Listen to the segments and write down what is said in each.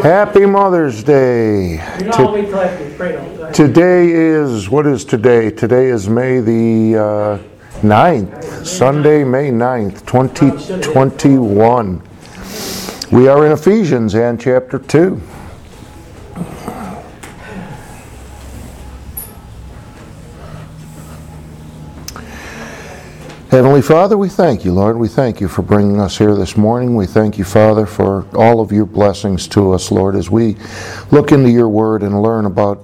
Happy Mother's Day. Today is, what is today? Today is May the 9th, Sunday, May 9th, 2021. We are in Ephesians and chapter 2. Heavenly Father, we thank you, Lord. We thank you for bringing us here this morning. We thank you, Father, for all of your blessings to us, Lord, as we look into your word and learn about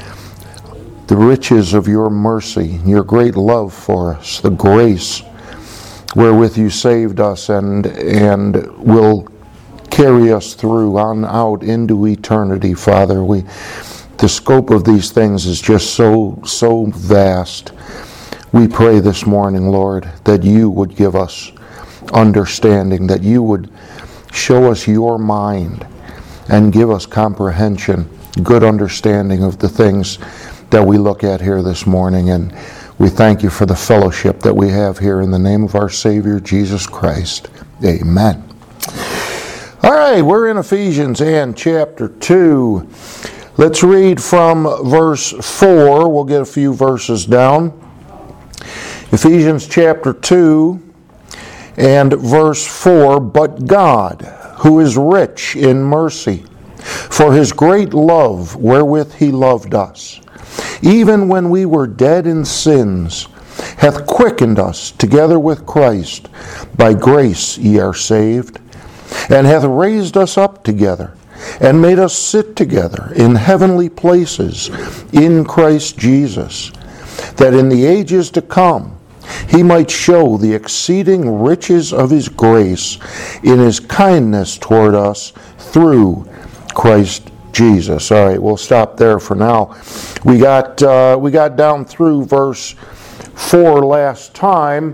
the riches of your mercy, your great love for us, the grace wherewith you saved us and will carry us through on out into eternity, Father. The scope of these things is just so vast. We pray this morning, Lord, that you would give us understanding, that you would show us your mind and give us comprehension, good understanding of the things that we look at here this morning. And we thank you for the fellowship that we have here in the name of our Savior, Jesus Christ. Amen. All right, we're in Ephesians and chapter 2. Let's read from verse 4. We'll get a few verses down. Ephesians chapter 2 and verse 4, "But God, who is rich in mercy, for his great love wherewith he loved us, even when we were dead in sins, hath quickened us together with Christ. By grace ye are saved, and hath raised us up together, and made us sit together in heavenly places in Christ Jesus, that in the ages to come he might show the exceeding riches of his grace in his kindness toward us through Christ Jesus." All right, we'll stop there for now. We got down through verse 4 last time,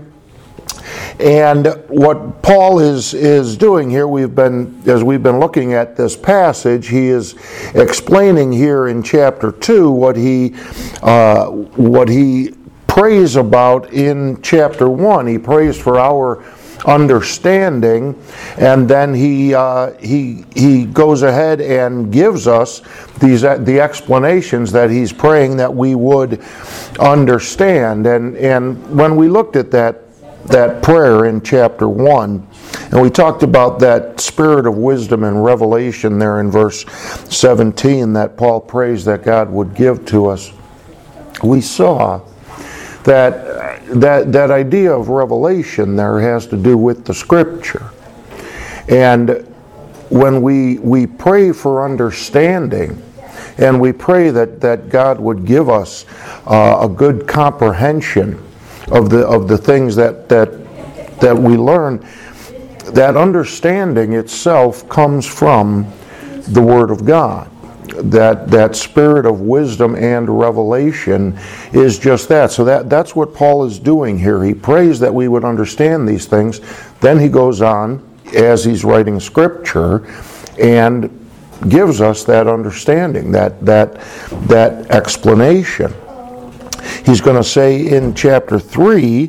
and what Paul is doing here, as we've been looking at this passage, he is explaining here in chapter 2 what he prays about in chapter 1. He prays for our understanding, and then he goes ahead and gives us the explanations that he's praying that we would understand. And when we looked at that prayer in chapter 1, and we talked about that spirit of wisdom and revelation there in verse 17 that Paul prays that God would give to us, we saw that idea of revelation there has to do with the Scripture. And when we pray for understanding, and we pray that God would give us a good comprehension of the things that we learn, that understanding itself comes from the Word of God. That spirit of wisdom and revelation is just that. So that's what Paul is doing here. He prays that we would understand these things. Then he goes on, as he's writing Scripture, and gives us that understanding, that explanation. He's going to say in chapter 3,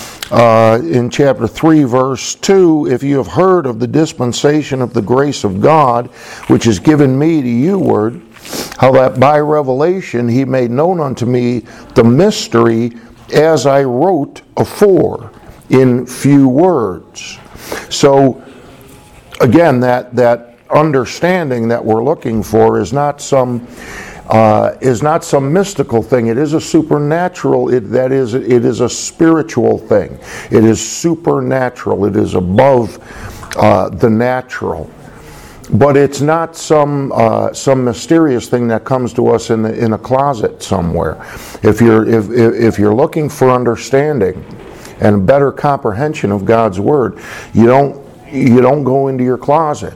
verse 2, "If you have heard of the dispensation of the grace of God, which is given me to youward, how that by revelation he made known unto me the mystery, as I wrote afore in few words." So, again, that understanding that we're looking for is not some mystical thing. It is a supernatural. It is a spiritual thing. It is supernatural. It is above the natural. But it's not some mysterious thing that comes to us in a closet somewhere. If you're looking for understanding and better comprehension of God's Word, you don't go into your closet.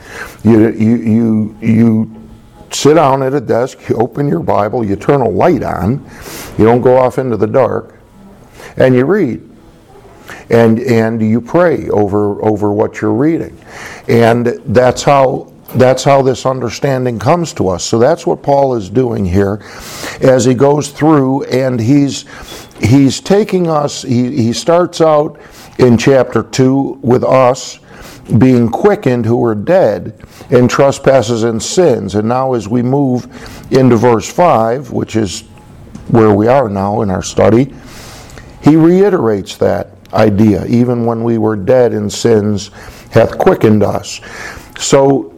You sit down at a desk, you open your Bible, you turn a light on, you don't go off into the dark, and you read. And you pray over what you're reading. And that's how this understanding comes to us. So that's what Paul is doing here as he goes through, and he's taking us, he starts out in chapter 2 with us, being quickened who were dead in trespasses and sins. And now as we move into verse 5, which is where we are now in our study, he reiterates that idea. Even when we were dead in sins, hath quickened us. So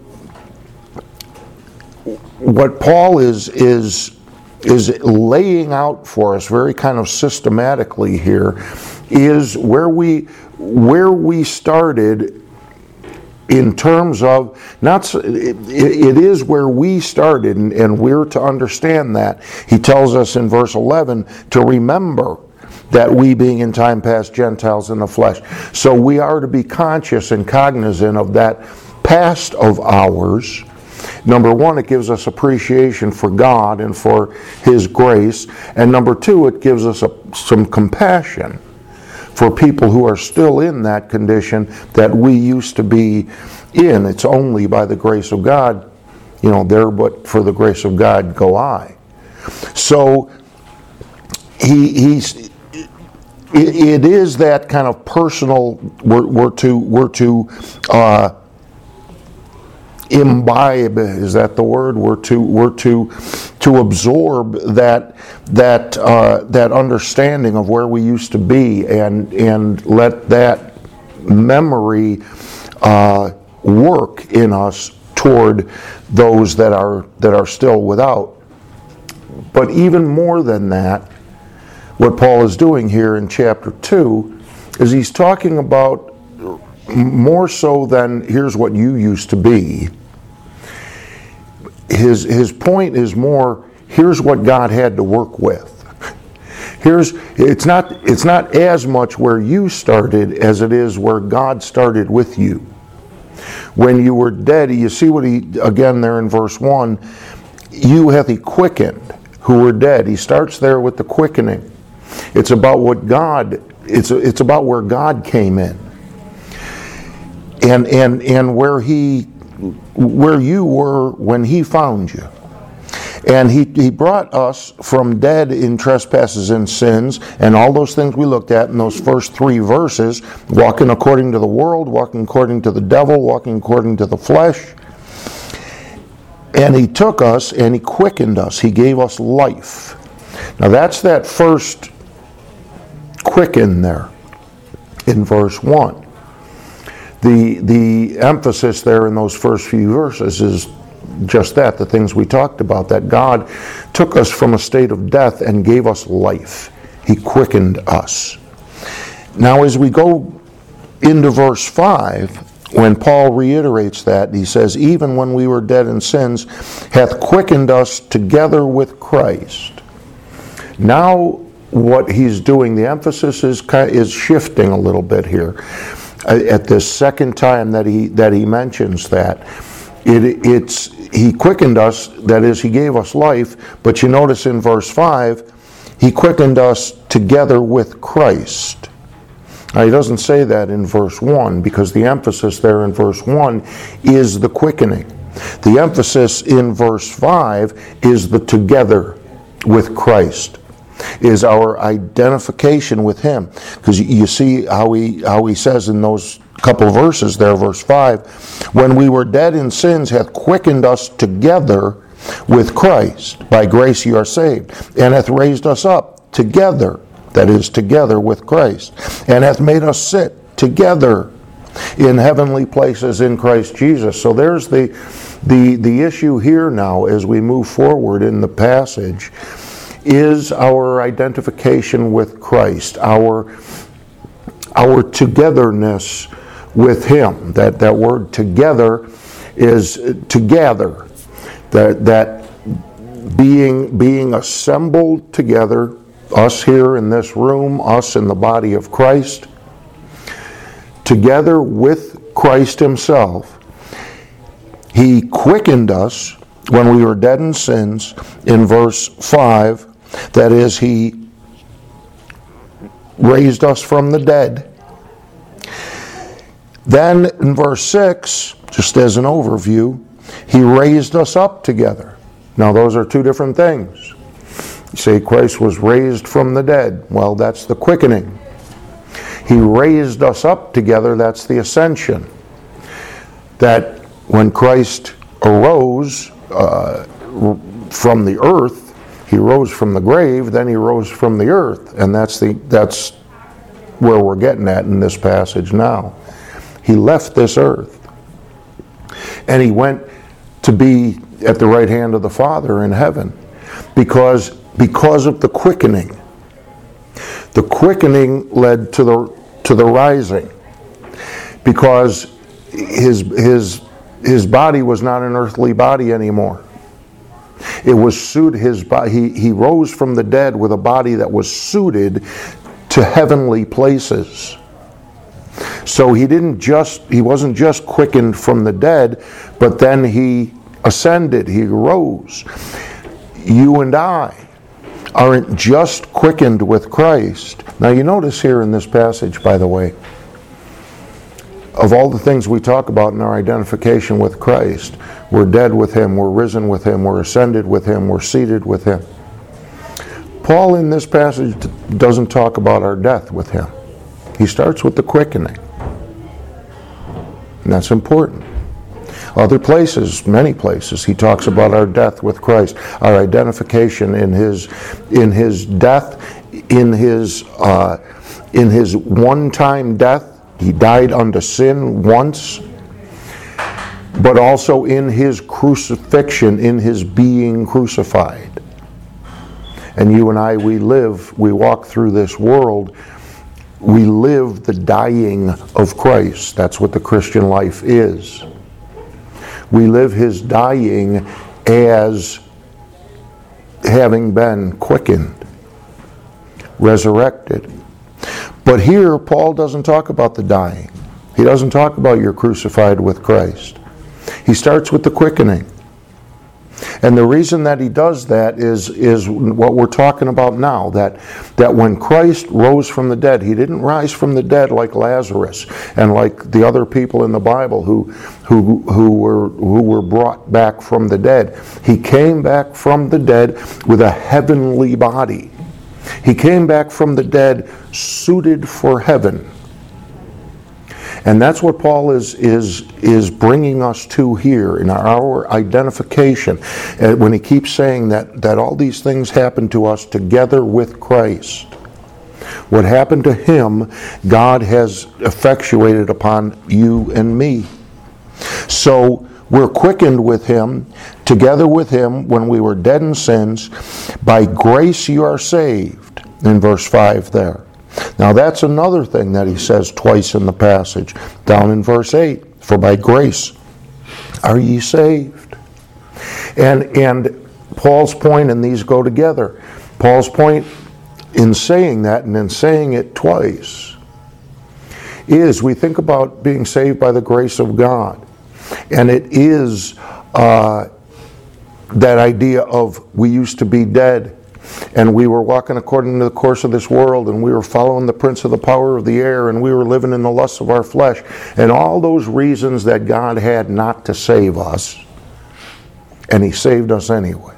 what Paul is laying out for us very kind of systematically here is where we started in terms of, it is where we started, and we're to understand that. He tells us in verse 11 to remember that we, being in time past Gentiles in the flesh. So we are to be conscious and cognizant of that past of ours. Number one, it gives us appreciation for God and for His grace. And number two, it gives us some compassion for people who are still in that condition that we used to be in. It's only by the grace of God, there but for the grace of God go I. So it is that kind of personal. We're to imbibe, is that the word? We're to absorb that understanding of where we used to be, and let that memory work in us toward those that are still without. But even more than that, what Paul is doing here in chapter 2 is he's talking about, more so than here's what you used to be. His point is more, here's what God had to work with. It's not as much where you started as it is where God started with you. When you were dead, you see what again there in verse 1, you hath he quickened who were dead. He starts there with the quickening. It's about what God, it's about where God came in. And where you were when He found you. And he brought us from dead in trespasses and sins, and all those things we looked at in those first 3 verses, walking according to the world, walking according to the devil, walking according to the flesh. And He took us and He quickened us. He gave us life. Now that's that first quicken there in verse 1. The emphasis there in those first few verses is just that, the things we talked about, that God took us from a state of death and gave us life. He quickened us. Now as we go into verse 5, when Paul reiterates that, he says, even when we were dead in sins, hath quickened us together with Christ. Now what he's doing, the emphasis is shifting a little bit here. At this second time that he mentions that, He quickened us, that is, He gave us life, but you notice in verse 5, He quickened us together with Christ. Now He doesn't say that in verse 1, because the emphasis there in verse 1 is the quickening. The emphasis in verse 5 is the together with Christ, is our identification with Him. Because you see how he says in those couple verses there, verse 5, when we were dead in sins, hath quickened us together with Christ. By grace you are saved. And hath raised us up together, that is, together with Christ. And hath made us sit together in heavenly places in Christ Jesus. So there's the issue here now as we move forward in the passage, is our identification with Christ, our togetherness with Him. That word together is to gather. That being assembled together, us here in this room, us in the body of Christ, together with Christ Himself. He quickened us when we were dead in sins, in verse 5, that is, He raised us from the dead. Then in verse 6, just as an overview, He raised us up together. Now those are two different things. You say Christ was raised from the dead. Well, that's the quickening. He raised us up together, that's the ascension. that when Christ arose from the earth, he rose from the grave, then he rose from the earth. And that's where we're getting at in this passage now. He left this earth. And he went to be at the right hand of the Father in heaven because of the quickening. The quickening led to the rising, because his body was not an earthly body anymore. It was suited his body. He rose from the dead with a body that was suited to heavenly places. So he wasn't just quickened from the dead, but then he ascended, he rose. You and I aren't just quickened with Christ. Now you notice here in this passage, by the way, of all the things we talk about in our identification with Christ, we're dead with him, we're risen with him, we're ascended with him, we're seated with him. Paul in this passage doesn't talk about our death with him. He starts with the quickening. And that's important. Other places, many places, he talks about our death with Christ, our identification in his death, in his one-time death. He died unto sin once, but also in his crucifixion, in his being crucified. And you and I, we walk through this world, we live the dying of Christ. That's what the Christian life is. We live his dying as having been quickened, resurrected. But here, Paul doesn't talk about the dying. He doesn't talk about you're crucified with Christ. He starts with the quickening. And the reason that he does that is what we're talking about now, that when Christ rose from the dead, he didn't rise from the dead like Lazarus and like the other people in the Bible who were brought back from the dead. He came back from the dead with a heavenly body. He came back from the dead suited for heaven. And that's what Paul is bringing us to here in our identification. When he keeps saying that all these things happen to us together with Christ. What happened to him, God has effectuated upon you and me. So we're quickened with him, together with him when we were dead in sins. By grace you are saved, in verse 5 there. Now that's another thing that he says twice in the passage, down in verse 8. For by grace are ye saved. And Paul's point, and these go together, Paul's point in saying that and in saying it twice is we think about being saved by the grace of God. And it is that idea of we used to be dead and we were walking according to the course of this world, and we were following the prince of the power of the air, and we were living in the lusts of our flesh, and all those reasons that God had not to save us, and he saved us anyway.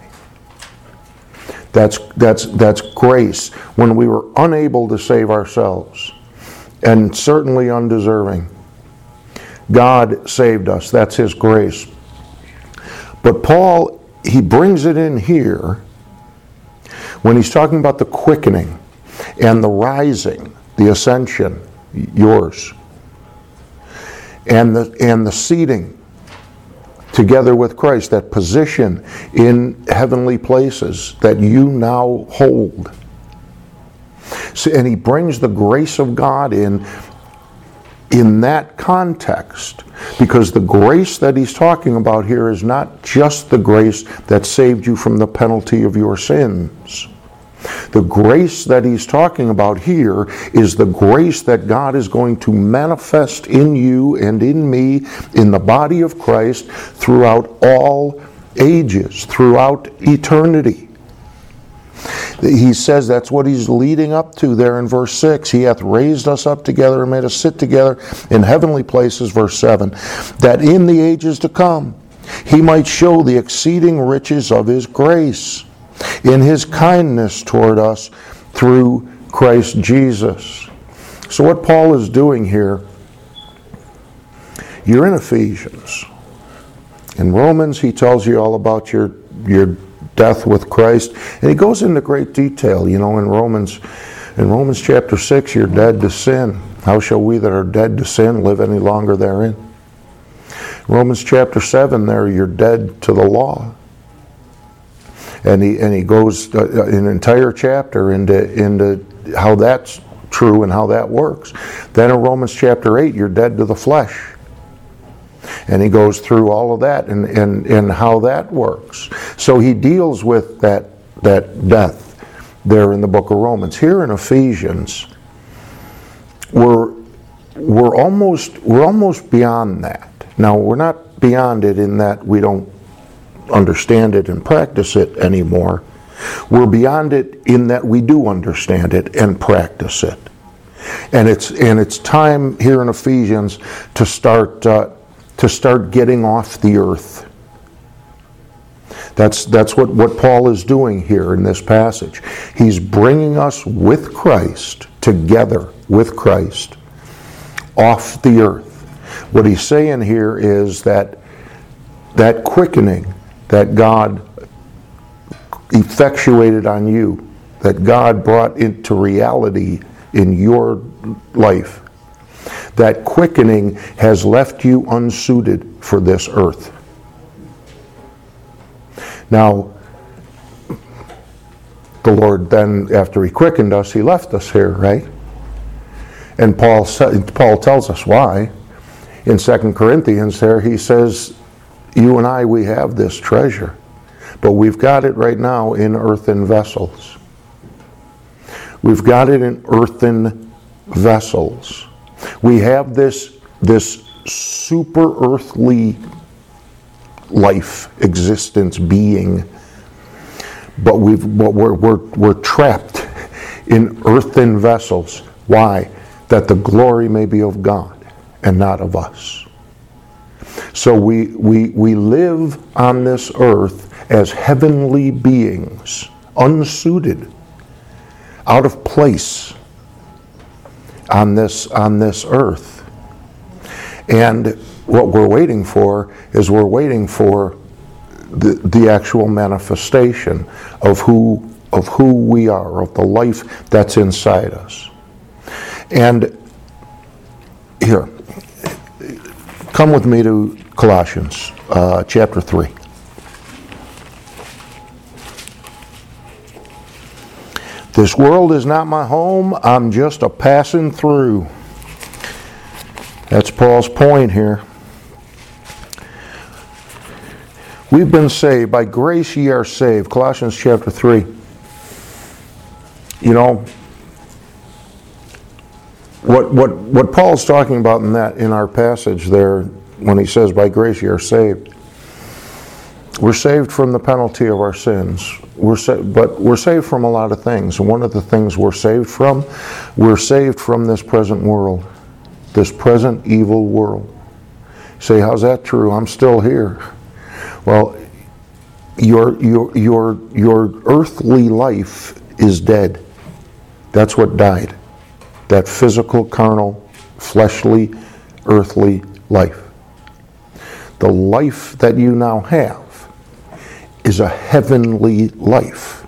That's grace, when we were unable to save ourselves, and certainly undeserving. God saved us. That's his grace. But Paul, he brings it in here when he's talking about the quickening and the rising, the ascension, yours, and the seating together with Christ, that position in heavenly places that you now hold. So, and he brings the grace of God in that context, because the grace that he's talking about here is not just the grace that saved you from the penalty of your sins. The grace that he's talking about here is the grace that God is going to manifest in you and in me, in the body of Christ, throughout all ages, throughout eternity. He says that's what he's leading up to there in verse 6. He hath raised us up together and made us sit together in heavenly places, verse 7, that in the ages to come he might show the exceeding riches of his grace in his kindness toward us through Christ Jesus. So what Paul is doing here, You're in Ephesians. In Romans, he tells you all about your death with Christ, and he goes into great detail. You know, in Romans chapter 6, you're dead to sin. How shall we that are dead to sin live any longer therein? Romans chapter 7, there you're dead to the law. And he goes an entire chapter into how that's true and how that works. Then in Romans chapter 8, you're dead to the flesh. And he goes through all of that and how that works. So he deals with that death there in the book of Romans. Here in Ephesians, we're almost beyond that. Now, we're not beyond it in that we don't understand it and practice it anymore. We're beyond it in that we do understand it and practice it. And it's time here in Ephesians to start getting off the earth. That's what Paul is doing here in this passage. He's bringing us with Christ, together with Christ, off the earth. What he's saying here is that quickening that God effectuated on you, that God brought into reality in your life, that quickening has left you unsuited for this earth. Now, the Lord then, after he quickened us, he left us here, right? And Paul tells us why. In 2 Corinthians there, he says, you and I, we have this treasure, but we've got it right now in earthen vessels. We've got it in earthen vessels. We have this super earthly life, existence, being, but we're trapped in earthen vessels. Why? That the glory may be of God and not of us. So we live on this earth as heavenly beings, unsuited, out of place on this earth. And what we're waiting for is the actual manifestation of who we are, of the life that's inside us. And here, come with me to Colossians chapter 3. This world is not my home, I'm just a passing through. That's Paul's point here. We've been saved. By grace ye are saved. Colossians chapter 3. You know, what Paul's talking about in our passage there, when he says, by grace ye are saved, we're saved from the penalty of our sins. But we're saved from a lot of things. And one of the things we're saved from this present world, this present evil world. You say, how's that true? I'm still here. Well, your earthly life is dead. That's what died. That physical, carnal, fleshly, earthly life. The life that you now have is a heavenly life.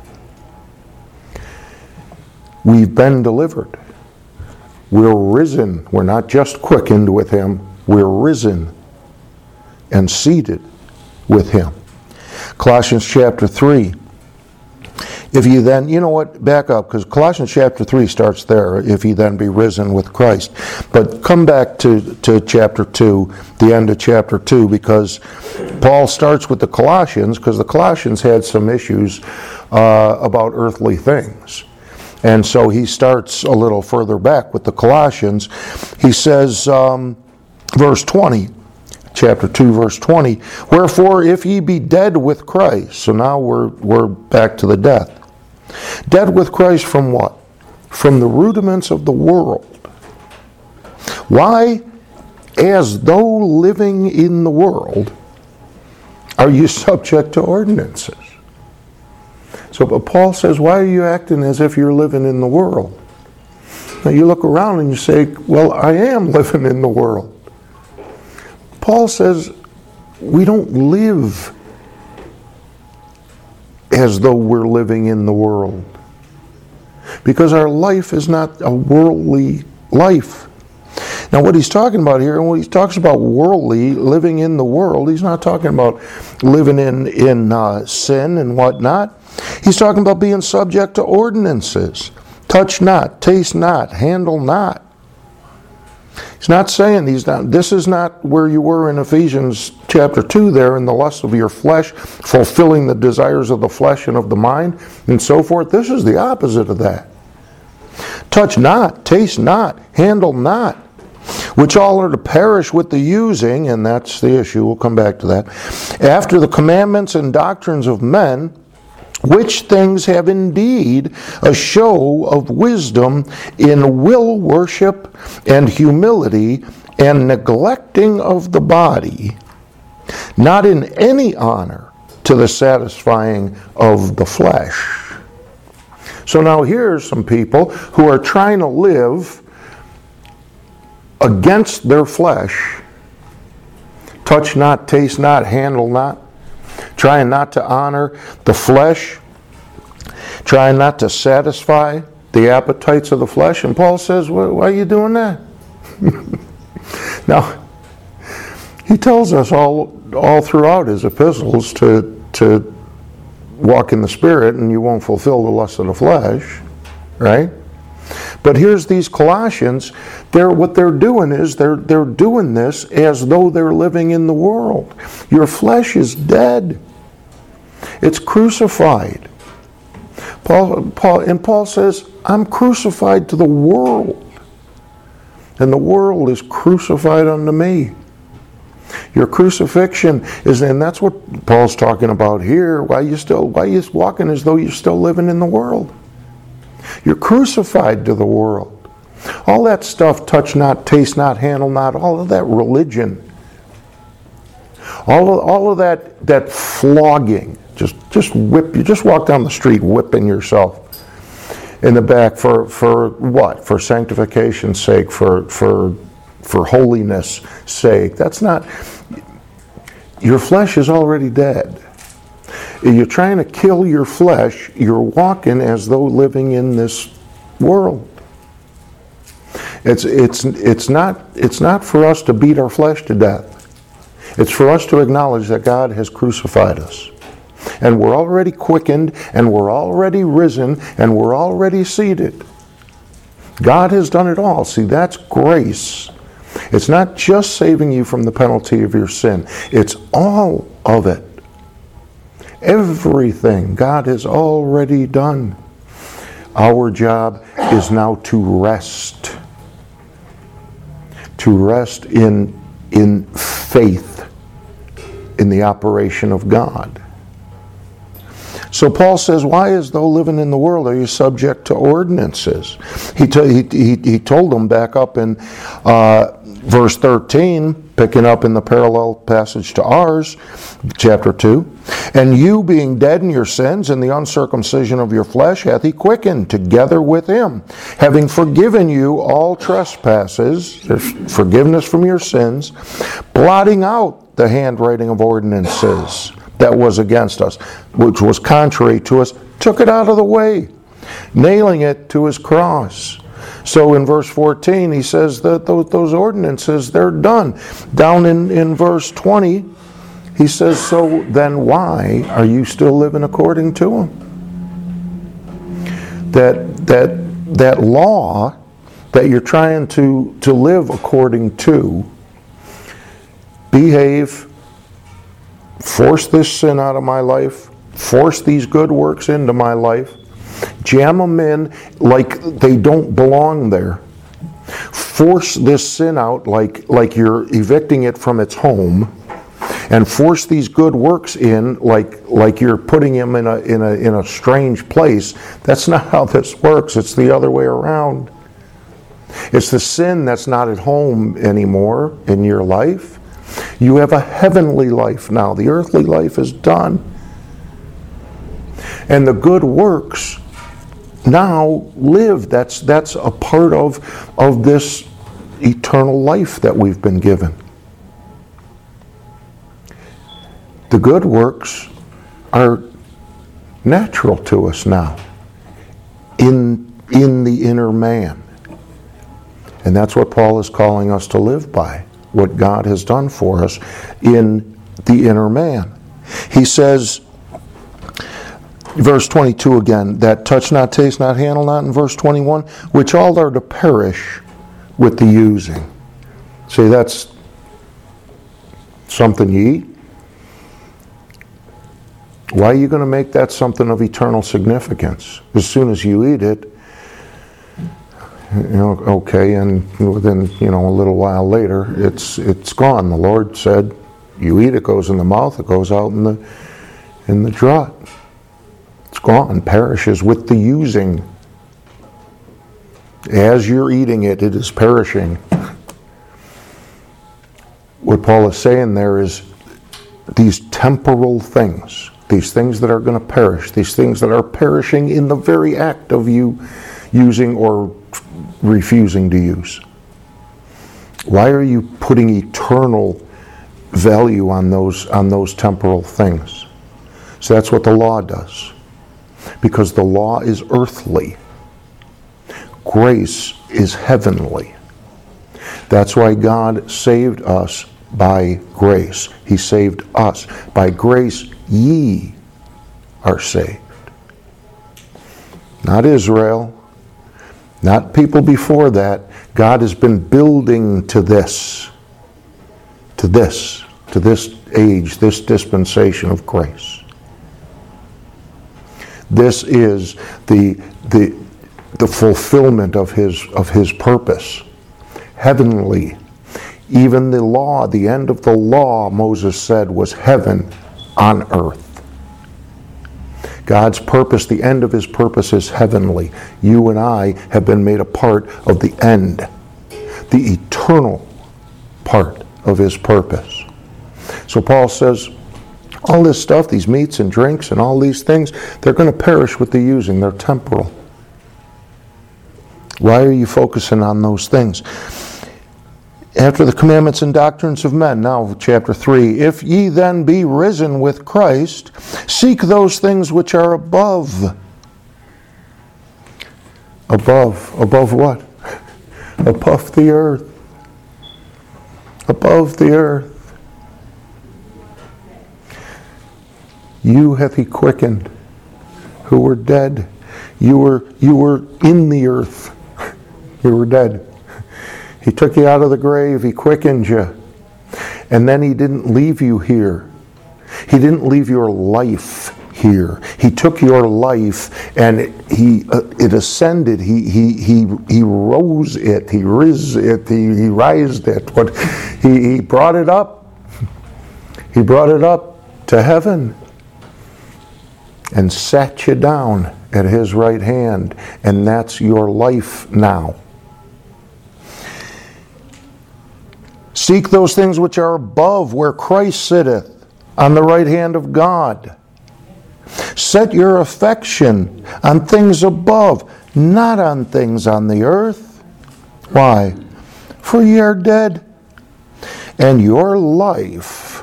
We've been delivered. We're risen. We're not just quickened with him. We're risen and seated with him. Colossians chapter 3. If you then, you know what, back up, because Colossians chapter 3 starts there, if you then be risen with Christ. But come back to chapter 2, the end of chapter 2, because Paul starts with the Colossians, because the Colossians had some issues about earthly things. And so he starts a little further back with the Colossians. He says, verse 20, chapter 2, verse 20, wherefore if ye be dead with Christ, so now we're back to the death. Dead with Christ from what? From the rudiments of the world. Why, as though living in the world, are you subject to ordinances? So, but Paul says, why are you acting as if you're living in the world? Now you look around and you say, well, I am living in the world. Paul says we don't live as though we're living in the world, because our life is not a worldly life. Now, what he's talking about here, and when he talks about worldly, living in the world, he's not talking about living in sin and whatnot. He's talking about being subject to ordinances. Touch not, taste not, handle not. He's not saying this is not where you were in Ephesians chapter 2 there, in the lust of your flesh, fulfilling the desires of the flesh and of the mind, and so forth. This is the opposite of that. Touch not, taste not, handle not, which all are to perish with the using, and that's the issue, we'll come back to that, after the commandments and doctrines of men, which things have indeed a show of wisdom in will worship and humility and neglecting of the body, not in any honor to the satisfying of the flesh. So now here's some people who are trying to live against their flesh. Touch not, taste not, handle not. Trying not to honor the flesh, trying not to satisfy the appetites of the flesh. And Paul says, why are you doing that? Now, he tells us all throughout his epistles to walk in the Spirit and you won't fulfill the lust of the flesh, right? But here's these Colossians, what they're doing is they're doing this as though they're living in the world. Your flesh is dead. It's crucified. Paul says, I'm crucified to the world, and the world is crucified unto me. Your crucifixion is, and that's what Paul's talking about here. Why are you walking as though you're still living in the world? You're crucified to the world. All that stuff, touch not, taste not, handle not, all of that religion, all of that flogging, just whip. You just walk down the street whipping yourself in the back for what? For sanctification's sake, for holiness' sake. That's not. Your flesh is already dead. You're trying to kill your flesh. You're walking as though living in this world. It's not for us to beat our flesh to death. It's for us to acknowledge that God has crucified us. And we're already quickened, and we're already risen, and we're already seated. God has done it all. See, that's grace. It's not just saving you from the penalty of your sin. It's all of it. Everything God has already done. Our job is now to rest. To rest in faith in the operation of God. So Paul says, why, as though living in the world, are you subject to ordinances? He told them back up in verse 13, picking up in the parallel passage to ours, chapter 2, and you being dead in your sins and the uncircumcision of your flesh hath he quickened together with him, having forgiven you all trespasses, there's forgiveness from your sins, blotting out the handwriting of ordinances that was against us, which was contrary to us, took it out of the way, nailing it to his cross. So in verse 14, he says that those ordinances, they're done. Down in verse 20, he says, so then why are you still living according to them? That law that you're trying to live according to, behave, force this sin out of my life, force these good works into my life, jam them in like they don't belong there, force this sin out like you're evicting it from its home, and force these good works in like you're putting them in a strange place. That's not how this works. It's the other way around. It's the sin that's not at home anymore in your life. You have a heavenly life now. The earthly life is done. And the good works now live. That's a part of this eternal life that we've been given. The good works are natural to us now in the inner man. And that's what Paul is calling us to live by, what God has done for us in the inner man. He says, verse 22 again, that touch not, taste not, handle not, in verse 21, which all are to perish with the using. See, that's something you eat. Why are you going to make that something of eternal significance? As soon as you eat it, okay, and within, a little while later, it's gone. The Lord said, you eat it, goes in the mouth, it goes out in the draught. It's gone, perishes with the using. As you're eating it, it is perishing. What Paul is saying there is these temporal things, these things that are going to perish, these things that are perishing in the very act of you using or refusing to use. Why are you putting eternal value on those temporal things? So that's what the law does. Because the law is earthly. Grace is heavenly. That's why God saved us by grace. He saved us. By grace ye are saved. Not Israel, not people before that. God has been building to this age, this dispensation of grace. This is the fulfillment of his purpose. Heavenly. Even the law, the end of the law, Moses said, was heaven on earth. God's purpose, the end of his purpose is heavenly. You and I have been made a part of the end, the eternal part of his purpose. So Paul says, all this stuff, these meats and drinks and all these things, they're going to perish with the using. They're temporal. Why are you focusing on those things? After the commandments and doctrines of men, now chapter 3, if ye then be risen with Christ, seek those things which are above. Above what? Above the earth. Above the earth. You hath he quickened, who were dead. You were in the earth. You were dead. He took you out of the grave. He quickened you. And then he didn't leave you here. He didn't leave your life here. He took your life and it ascended. He rose it. He riz it. He rised it. He brought it up. He brought it up to heaven and sat you down at his right hand. And that's your life now. Seek those things which are above, where Christ sitteth, on the right hand of God. Set your affection on things above, not on things on the earth. Why? For ye are dead, and your life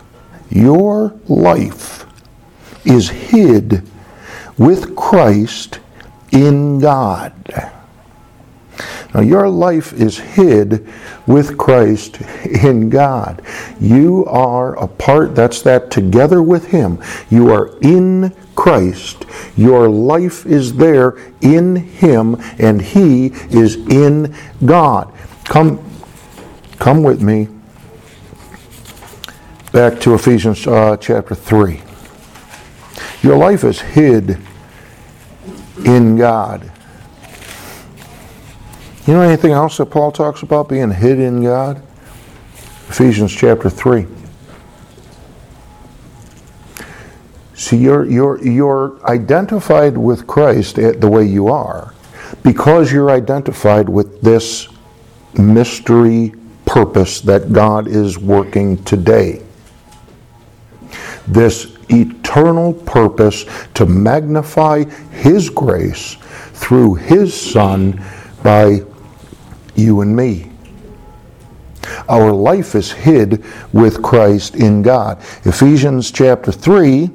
is hid with Christ in God. Now, your life is hid with Christ in God. You are a part, that's that together with him. You are in Christ. Your life is there in him, and he is in God. Come with me back to Ephesians chapter 3. Your life is hid in God. You know anything else that Paul talks about being hid in God? Ephesians chapter 3. See, you're identified with Christ the way you are because you're identified with this mystery purpose that God is working today. This eternal purpose to magnify his grace through his Son by you and me. Our life is hid with Christ in God. Ephesians chapter 3,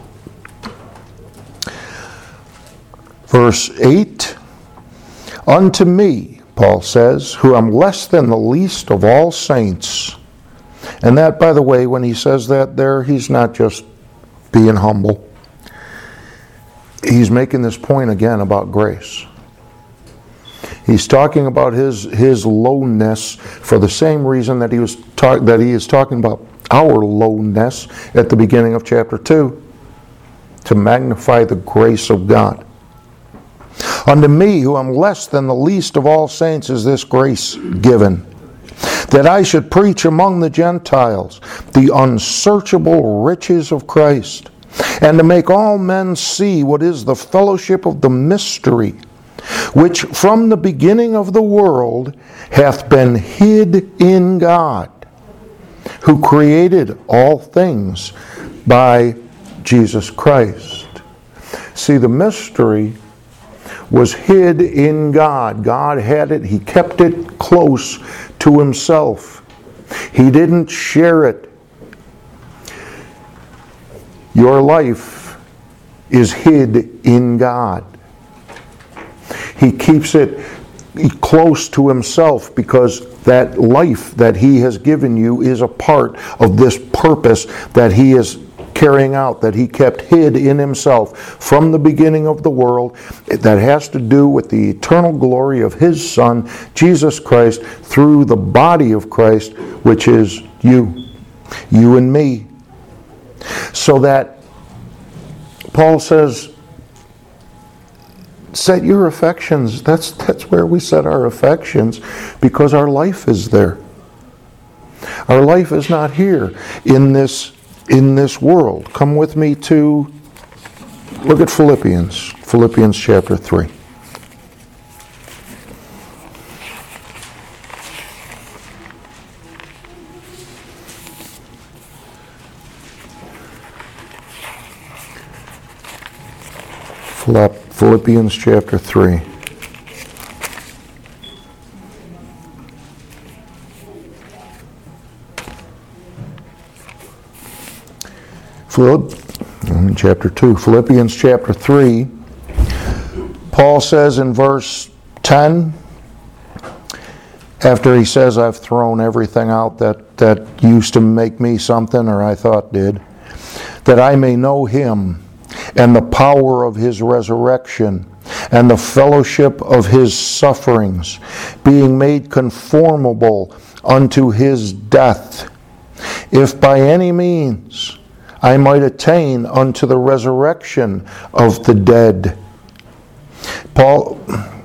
verse 8. Unto me, Paul says, who am less than the least of all saints. And that, by the way, when he says that there, he's not just being humble. He's making this point again about grace. He's talking about his lowness for the same reason that he is talking about our lowness at the beginning of chapter 2, to magnify the grace of God. Unto me, who am less than the least of all saints, is this grace given, that I should preach among the Gentiles the unsearchable riches of Christ, and to make all men see what is the fellowship of the mystery, which from the beginning of the world hath been hid in God, who created all things by Jesus Christ. See, the mystery was hid in God. God had it. He kept it close to himself. He didn't share it. Your life is hid in God. He keeps it close to himself because that life that he has given you is a part of this purpose that he is carrying out, that he kept hid in himself from the beginning of the world, that has to do with the eternal glory of his Son, Jesus Christ, through the body of Christ, which is you and me. So that Paul says, set your affections. That's where we set our affections, because our life is there. Our life is not here in this world. Come with me to look at Philippians chapter 3. Philippians chapter 3. Chapter 2. Philippians chapter 3. Paul says in verse 10, after he says, I've thrown everything out that used to make me something, or I thought did, that I may know him and the power of his resurrection and the fellowship of his sufferings, being made conformable unto his death, if by any means I might attain unto the resurrection of the dead. Paul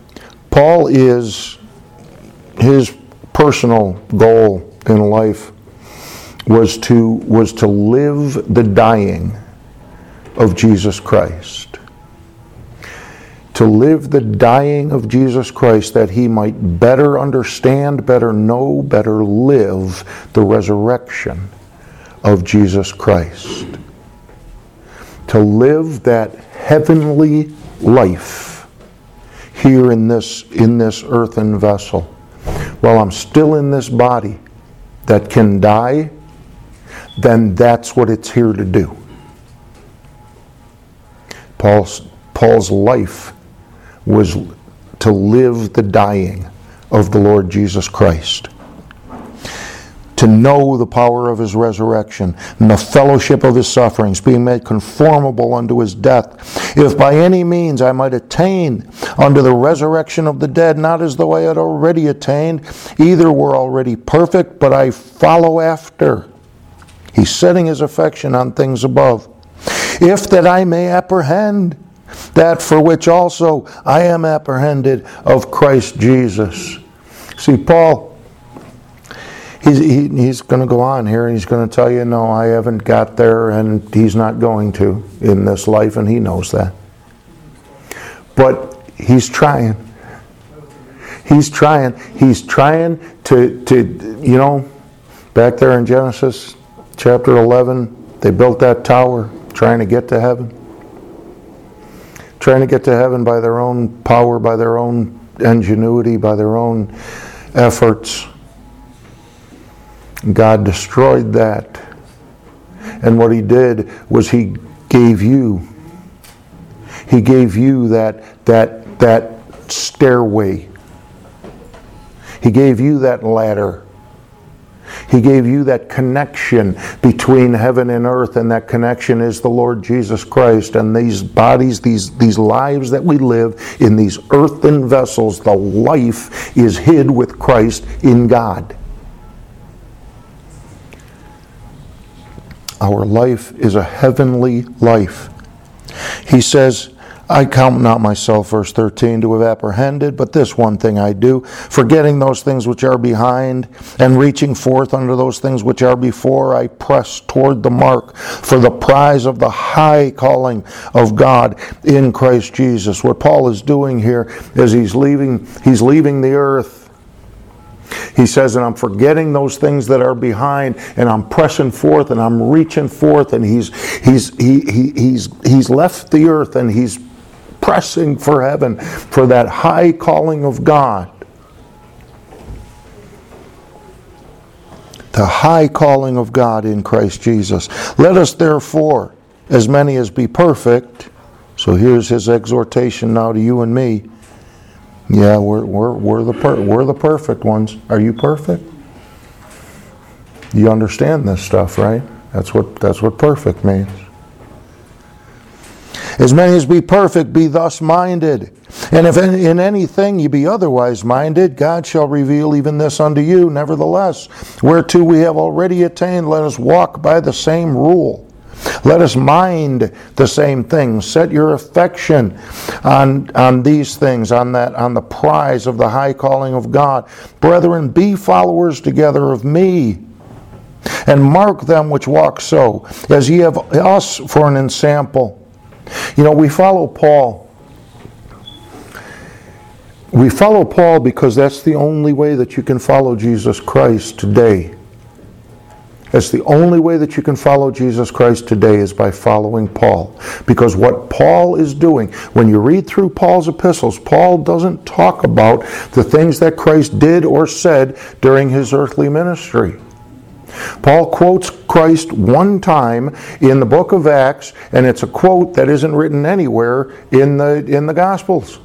is, his personal goal in life was to live the dying of Jesus Christ. To live the dying of Jesus Christ, that he might better understand, better know, better live the resurrection of Jesus Christ. To live that heavenly life here in this earthen vessel, while I'm still in this body that can die, then that's what it's here to do. Paul's life was to live the dying of the Lord Jesus Christ, to know the power of his resurrection and the fellowship of his sufferings, being made conformable unto his death, if by any means I might attain unto the resurrection of the dead, not as though I had already attained, either were already perfect, but I follow after. He's setting his affection on things above. If that I may apprehend that for which also I am apprehended of Christ Jesus. See, Paul, he's going to go on here and he's going to tell you, no, I haven't got there, and he's not going to in this life, and he knows that. But he's trying. He's trying. He's trying to back there in Genesis chapter 11, they built that tower trying to get to heaven. Trying to get to heaven by their own power, by their own ingenuity, by their own efforts. God destroyed that. And what he did was he gave you that stairway. He gave you that ladder. He gave you that connection between heaven and earth, and that connection is the Lord Jesus Christ. And these bodies, these lives that we live in these earthen vessels, the life is hid with Christ in God. Our life is a heavenly life. He says, I count not myself, verse 13, to have apprehended, but this one thing I do, forgetting those things which are behind, and reaching forth unto those things which are before, I press toward the mark for the prize of the high calling of God in Christ Jesus. What Paul is doing here is he's leaving the earth. He says, and I'm forgetting those things that are behind, and I'm pressing forth, and I'm reaching forth, and he's left the earth, and he's pressing for heaven, for that high calling of God. The high calling of God in Christ Jesus. Let us therefore, as many as be perfect, so here's his exhortation now to you and me. Yeah, we're the perfect ones. Are you perfect? You understand this stuff, right? That's what perfect means. As many as be perfect, be thus minded. And if in anything ye be otherwise minded, God shall reveal even this unto you. Nevertheless, whereto we have already attained, let us walk by the same rule. Let us mind the same things. Set your affection on these things, on the prize of the high calling of God. Brethren, be followers together of me, and mark them which walk so, as ye have us for an ensample. You know, we follow Paul. We follow Paul because that's the only way that you can follow Jesus Christ today. That's the only way that you can follow Jesus Christ today, is by following Paul. Because what Paul is doing, when you read through Paul's epistles, Paul doesn't talk about the things that Christ did or said during his earthly ministry. Paul quotes Christ one time in the book of Acts, and it's a quote that isn't written anywhere in the Gospels.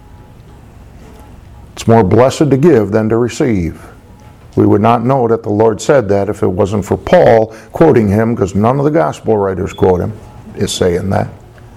It's more blessed to give than to receive. We would not know that the Lord said that if it wasn't for Paul quoting him, because none of the Gospel writers quote him, is saying that.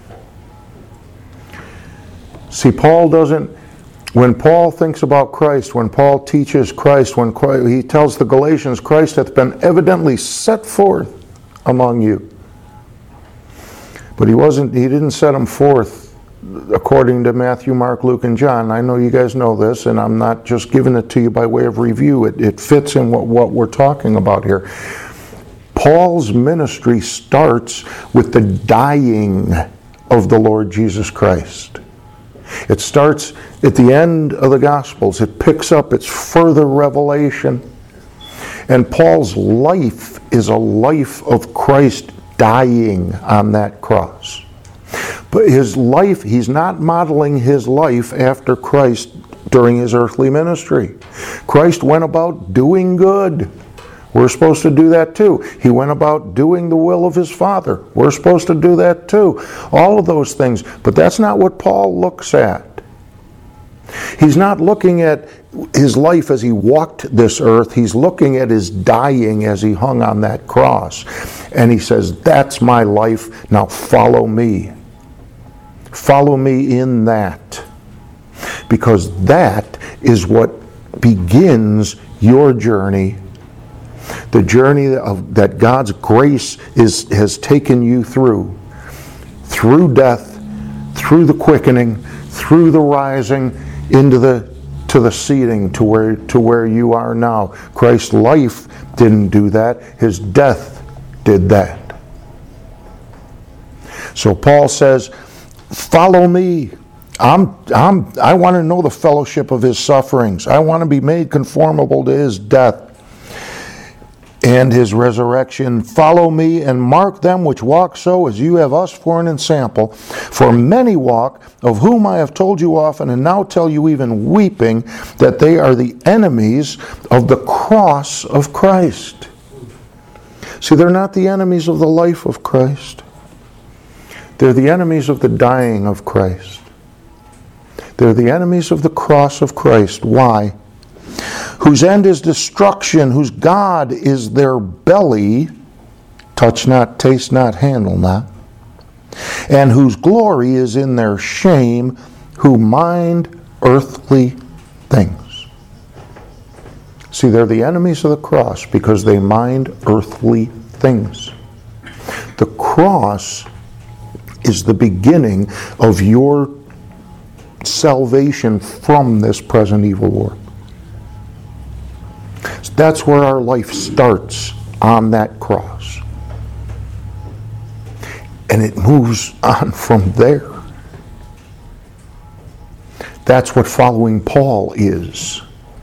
See, Paul doesn't. When Paul thinks about Christ, when Paul teaches Christ, when he tells the Galatians, Christ hath been evidently set forth among you. But he didn't set him forth according to Matthew, Mark, Luke, and John. I know you guys know this, and I'm not just giving it to you by way of review. It fits in what we're talking about here. Paul's ministry starts with the dying of the Lord Jesus Christ. It starts at the end of the Gospels. It picks up its further revelation. And Paul's life is a life of Christ dying on that cross. But his life, he's not modeling his life after Christ during his earthly ministry. Christ went about doing good. We're supposed to do that too. He went about doing the will of his Father. We're supposed to do that too. All of those things. But that's not what Paul looks at. He's not looking at his life as he walked this earth. He's looking at his dying as he hung on that cross. And he says, that's my life. Now follow me. Follow me in that. Because that is what begins your journey. The journey that God's grace has taken you through death, through the quickening, through the rising, to the seating to where you are now. Christ's life didn't do that. His death did that. So Paul says, follow me. I want to know the fellowship of his sufferings. I want to be made conformable to his death. and his resurrection. Follow me and mark them which walk so as you have us for an ensample. For many walk, of whom I have told you often, and now tell you even weeping, that they are the enemies of the cross of Christ. See, they're not the enemies of the life of Christ. They're the enemies of the dying of Christ. They're the enemies of the cross of Christ. Why? Whose end is destruction, whose God is their belly, touch not, taste not, handle not, and whose glory is in their shame, who mind earthly things. See, they're the enemies of the cross because they mind earthly things. The cross is the beginning of your salvation from this present evil world. That's where our life starts, on that cross. And it moves on from there. That's what following Paul is.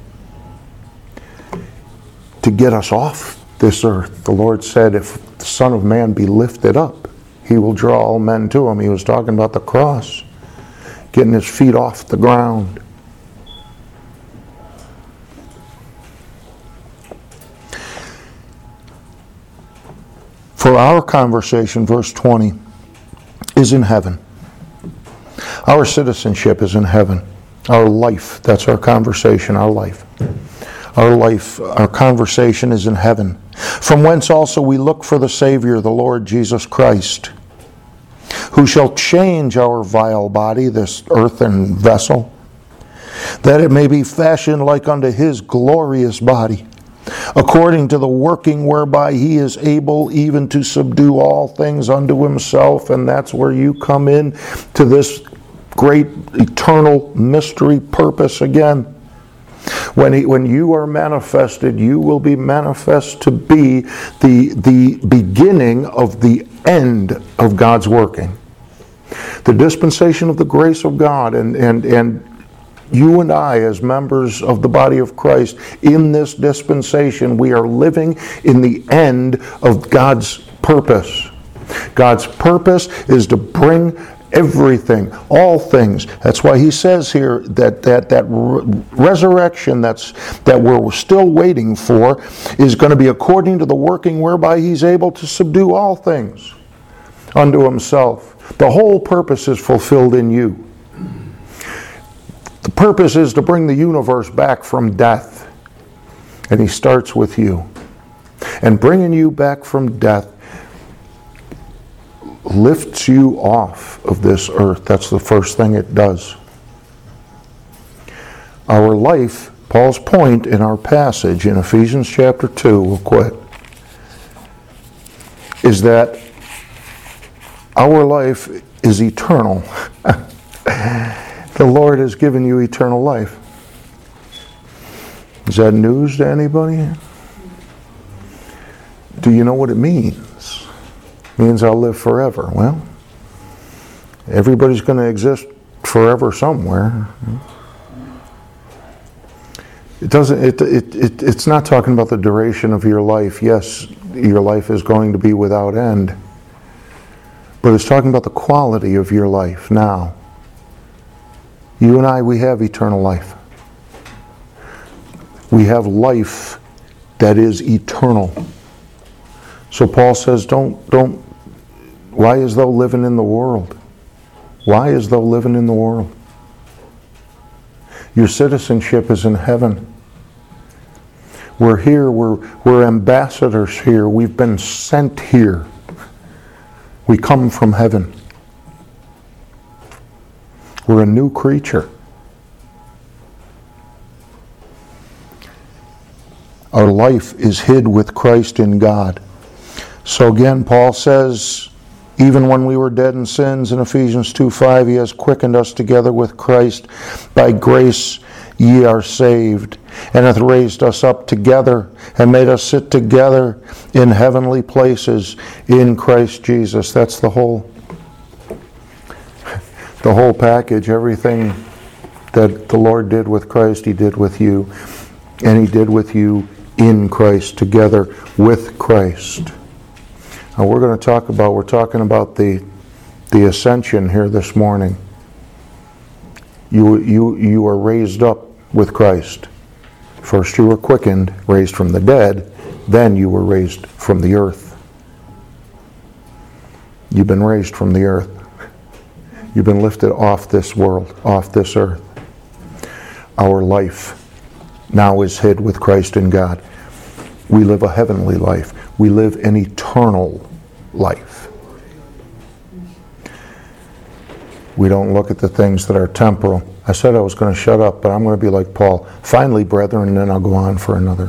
To get us off this earth. The Lord said, if the Son of Man be lifted up, he will draw all men to him. He was talking about the cross, getting his feet off the ground. For our conversation, verse 20, is in heaven. Our citizenship is in heaven. Our life, that's our conversation, our life. Our life, our conversation is in heaven. From whence also we look for the Savior, the Lord Jesus Christ, who shall change our vile body, this earthen vessel, that it may be fashioned like unto his glorious body, according to the working whereby he is able even to subdue all things unto himself. And that's where you come in to this great eternal mystery purpose again. When you are manifested, you will be manifest to be the beginning of the end of God's working. The dispensation of the grace of God, and you and I, as members of the body of Christ, in this dispensation, we are living in the end of God's purpose. God's purpose is to bring everything, all things. That's why he says here that resurrection that we're still waiting for is going to be according to the working whereby he's able to subdue all things unto himself. The whole purpose is fulfilled in you. The purpose is to bring the universe back from death. And he starts with you. And bringing you back from death lifts you off of this earth. That's the first thing it does. Our life, Paul's point in our passage in Ephesians chapter 2, we'll quit, is that our life is eternal. The Lord has given you eternal life. Is that news to anybody? Do you know what it means? It means I'll live forever. Well, everybody's going to exist forever somewhere. It's not talking about the duration of your life. Yes, your life is going to be without end. But it's talking about the quality of your life now. You and I, we have eternal life. We have life that is eternal. So Paul says, why is thou living in the world? Why is thou living in the world? Your citizenship is in heaven. We're here, we're ambassadors here. We've been sent here. We come from heaven. We're a new creature. Our life is hid with Christ in God. So again, Paul says, even when we were dead in sins, in Ephesians 2:5, he has quickened us together with Christ. By grace ye are saved, and hath raised us up together, and made us sit together in heavenly places in Christ Jesus. That's the whole package. Everything that the Lord did with Christ, he did with you. And he did with you in Christ, together with Christ. Now we're talking about the ascension here this morning. You are raised up with Christ. First you were quickened, raised from the dead, then you were raised from the earth. You've been raised from the earth. You've been lifted off this world, off this earth. Our life now is hid with Christ in God. We live a heavenly life. We live an eternal life. We don't look at the things that are temporal. I said I was going to shut up, but I'm going to be like Paul. Finally, brethren, and then I'll go on for another.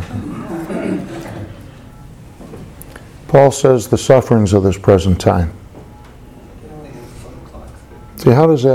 Paul says the sufferings of this present time. See, how does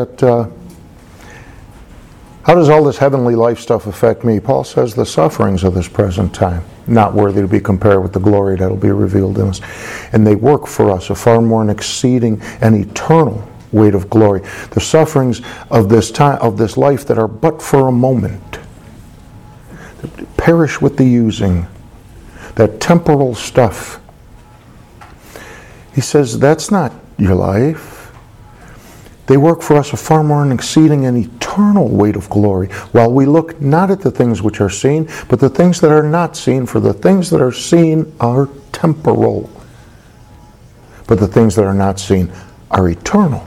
all this heavenly life stuff affect me? Paul says the sufferings of this present time, not worthy to be compared with the glory that will be revealed in us. And they work for us a far more and exceeding and eternal weight of glory. The sufferings of this time, of this life, that are but for a moment, perish with the using, that temporal stuff. He says that's not your life. They work for us a far more and exceeding and eternal weight of glory, while we look not at the things which are seen, but the things that are not seen. For the things that are seen are temporal, but the things that are not seen are eternal.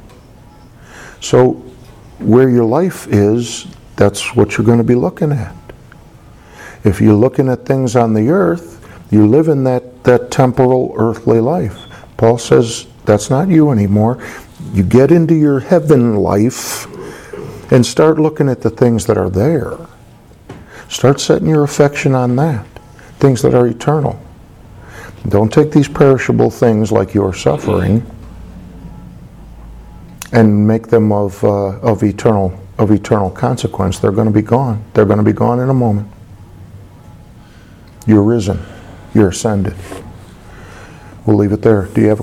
So where your life is, that's what you're going to be looking at. If you're looking at things on the earth, you live in that temporal earthly life. Paul says that's not you anymore. You get into your heaven life and start looking at the things that are there. Start setting your affection on that, things that are eternal. Don't take these perishable things like your suffering and make them of eternal consequence. They're going to be gone. They're going to be gone in a moment. You're risen. You're ascended. We'll leave it there. Do you have